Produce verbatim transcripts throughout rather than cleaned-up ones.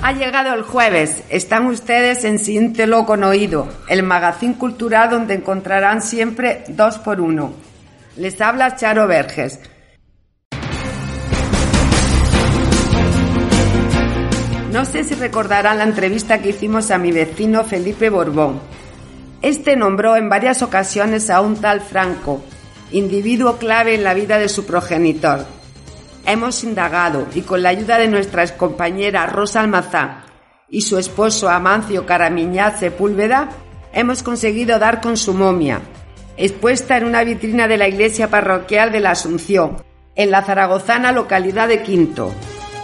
Ha llegado el jueves. Están ustedes en Siéntelo con Oído, el magazín cultural donde encontrarán siempre dos por uno. Les habla Charo Verges. No sé si recordarán la entrevista que hicimos a mi vecino Felipe Borbón. Este nombró en varias ocasiones a un tal Franco, individuo clave en la vida de su progenitor. Hemos indagado y con la ayuda de nuestra excompañera Rosa Almazán y su esposo Amancio Caramiñaz Sepúlveda, hemos conseguido dar con su momia, expuesta en una vitrina de la iglesia parroquial de la Asunción, en la zaragozana localidad de Quinto.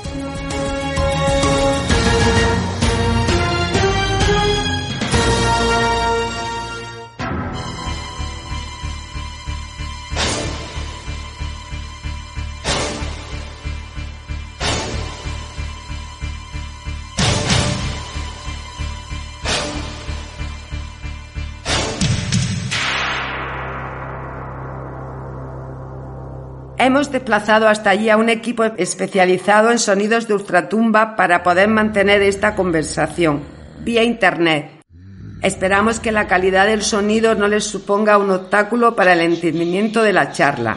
Hemos desplazado hasta allí a un equipo especializado en sonidos de ultratumba para poder mantener esta conversación vía internet. Esperamos que la calidad del sonido no les suponga un obstáculo para el entendimiento de la charla.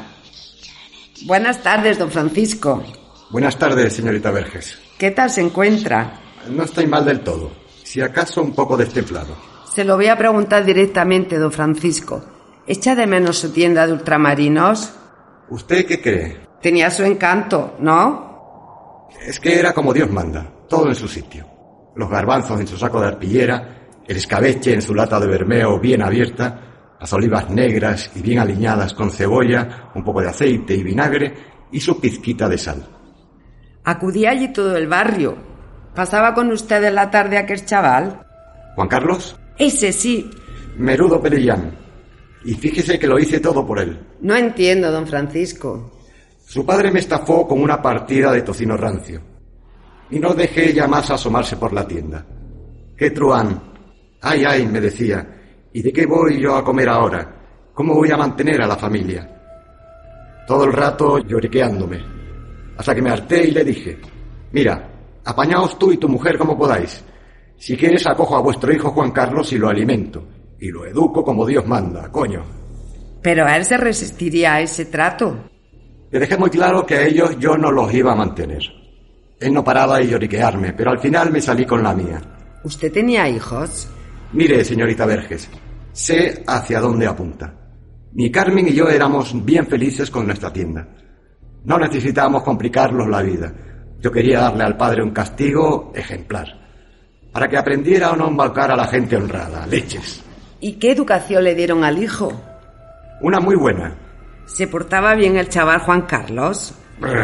Buenas tardes, don Francisco. Buenas tardes, señorita Verges. ¿Qué tal se encuentra? No estoy mal del todo, si acaso un poco destemplado. Se lo voy a preguntar directamente, don Francisco. ¿Echa de menos su tienda de ultramarinos? ¿Usted qué cree? Tenía su encanto, ¿no? Es que era como Dios manda, todo en su sitio. Los garbanzos en su saco de arpillera, el escabeche en su lata de bermeo bien abierta, las olivas negras y bien aliñadas con cebolla, un poco de aceite y vinagre y su pizquita de sal. Acudía allí todo el barrio. ¿Pasaba con usted en la tarde aquel chaval? ¿Juan Carlos? Ese sí. Menudo perillán. Y fíjese que lo hice todo por él. No entiendo, don Francisco. Su padre me estafó con una partida de tocino rancio. Y no dejé ya más asomarse por la tienda. ¡Qué truán! ¡Ay, ay!, me decía. ¿Y de qué voy yo a comer ahora? ¿Cómo voy a mantener a la familia? Todo el rato lloriqueándome. Hasta que me harté y le dije: mira, apañaos tú y tu mujer como podáis. Si quieres acojo a vuestro hijo Juan Carlos y lo alimento. Y lo educo como Dios manda, coño. Pero él se resistiría a ese trato. Le dejé muy claro que a ellos yo no los iba a mantener. Él no paraba de lloriquearme, pero al final me salí con la mía. ¿Usted tenía hijos? Mire, señorita Verges, sé hacia dónde apunta. Ni Carmen y yo éramos bien felices con nuestra tienda. No necesitábamos complicarnos la vida. Yo quería darle al padre un castigo ejemplar, para que aprendiera a no embaucar a la gente honrada, leches. ¿Y qué educación le dieron al hijo? Una muy buena. ¿Se portaba bien el chaval Juan Carlos?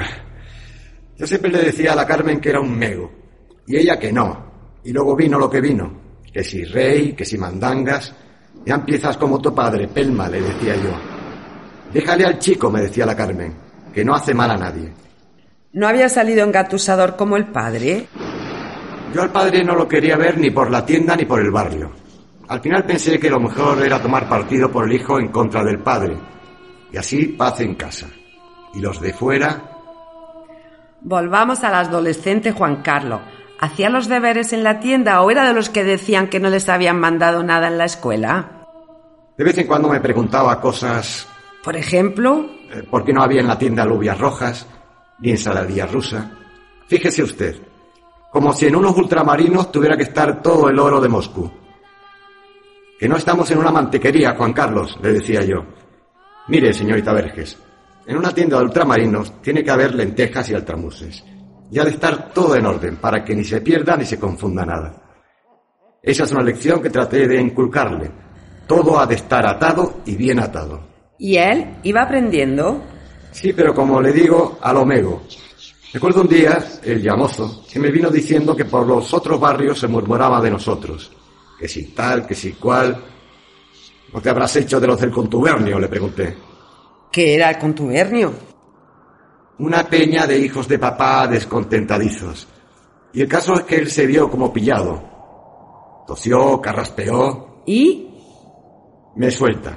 Yo siempre le decía a la Carmen que era un mego, y ella que no. Y luego vino lo que vino, que si rey, que si mandangas. Ya empiezas como tu padre, pelma, le decía yo. Déjale al chico, me decía la Carmen, que no hace mal a nadie. ¿No había salido engatusador como el padre? Yo al padre no lo quería ver ni por la tienda ni por el barrio. Al final pensé que lo mejor era tomar partido por el hijo en contra del padre. Y así paz en casa. Y los de fuera... Volvamos al adolescente Juan Carlos. ¿Hacía los deberes en la tienda o era de los que decían que no les habían mandado nada en la escuela? De vez en cuando me preguntaba cosas... ¿Por ejemplo? Eh, ¿Por qué no había en la tienda alubias rojas? Ni ensaladilla rusa. Fíjese usted. Como si en unos ultramarinos tuviera que estar todo el oro de Moscú. Que no estamos en una mantequería, Juan Carlos, le decía yo. Mire, señorita Verges, en una tienda de ultramarinos tiene que haber lentejas y altramuses. Y ha de estar todo en orden, para que ni se pierda ni se confunda nada. Esa es una lección que traté de inculcarle. Todo ha de estar atado y bien atado. ¿Y él iba aprendiendo? Sí, pero como le digo, a lo mego. Recuerdo un día, el llamozo, que me vino diciendo que por los otros barrios se murmuraba de nosotros. Que si tal, que si cual... ¿No te habrás hecho de los del contubernio?, le pregunté. ¿Qué era el contubernio? Una peña de hijos de papá descontentadizos. Y el caso es que él se vio como pillado. Tosió, carraspeó... ¿Y? Me suelta.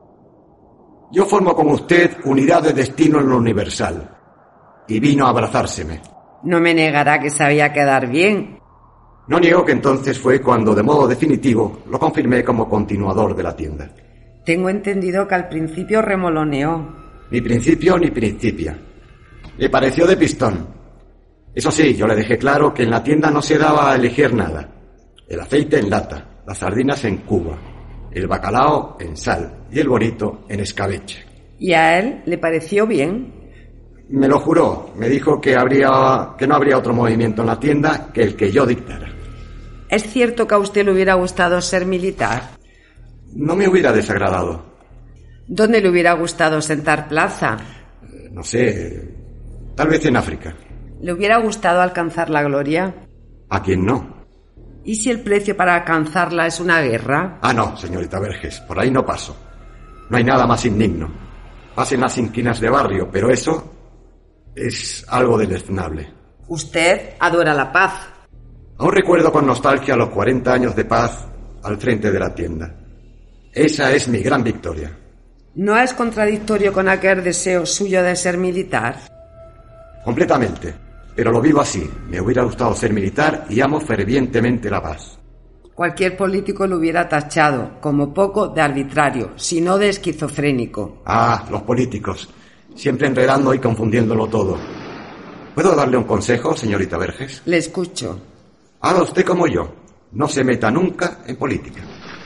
Yo formo con usted unidad de destino en lo universal. Y vino a abrazárseme. No me negará que sabía quedar bien. No niego que entonces fue cuando, de modo definitivo, lo confirmé como continuador de la tienda. Tengo entendido que al principio remoloneó. Ni principio ni principia. Le pareció de pistón. Eso sí, yo le dejé claro que en la tienda no se daba a elegir nada. El aceite en lata, las sardinas en cuba, el bacalao en sal y el bonito en escabeche. ¿Y a él le pareció bien? Me lo juró. Me dijo que habría, que no habría otro movimiento en la tienda que el que yo dictara. ¿Es cierto que a usted le hubiera gustado ser militar? No me hubiera desagradado. ¿Dónde le hubiera gustado sentar plaza? Eh, no sé, tal vez en África. ¿Le hubiera gustado alcanzar la gloria? ¿A quién no? ¿Y si el precio para alcanzarla es una guerra? Ah, no, señorita Verges, por ahí no paso. No hay nada más indigno. Pasen las inquinas de barrio, pero eso es algo deleznable. Usted adora la paz. Aún recuerdo con nostalgia los cuarenta años de paz al frente de la tienda. Esa es mi gran victoria. ¿No es contradictorio con aquel deseo suyo de ser militar? Completamente, pero lo vivo así. Me hubiera gustado ser militar y amo fervientemente la paz. Cualquier político lo hubiera tachado, como poco, de arbitrario, si no de esquizofrénico. Ah, los políticos, siempre enredando y confundiéndolo todo. ¿Puedo darle un consejo, señorita Verges? Le escucho. Haga usted como yo. No se meta nunca en política.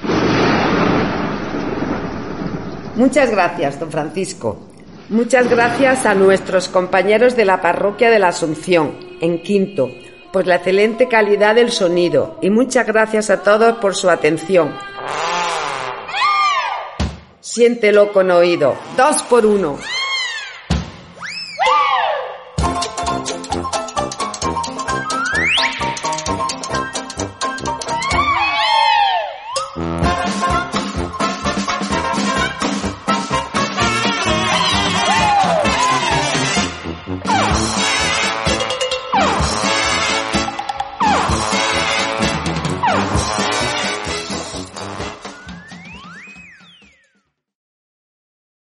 Muchas gracias, don Francisco. Muchas gracias a nuestros compañeros de la parroquia de la Asunción, en Quinto, por la excelente calidad del sonido. Y muchas gracias a todos por su atención. Siéntelo con oído. Dos por uno.